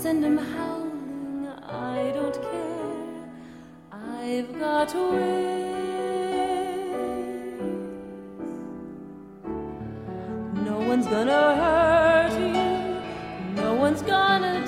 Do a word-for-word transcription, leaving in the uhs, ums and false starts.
send him howling, I don't care. I've got wings. No one's gonna hurt you, no one's gonna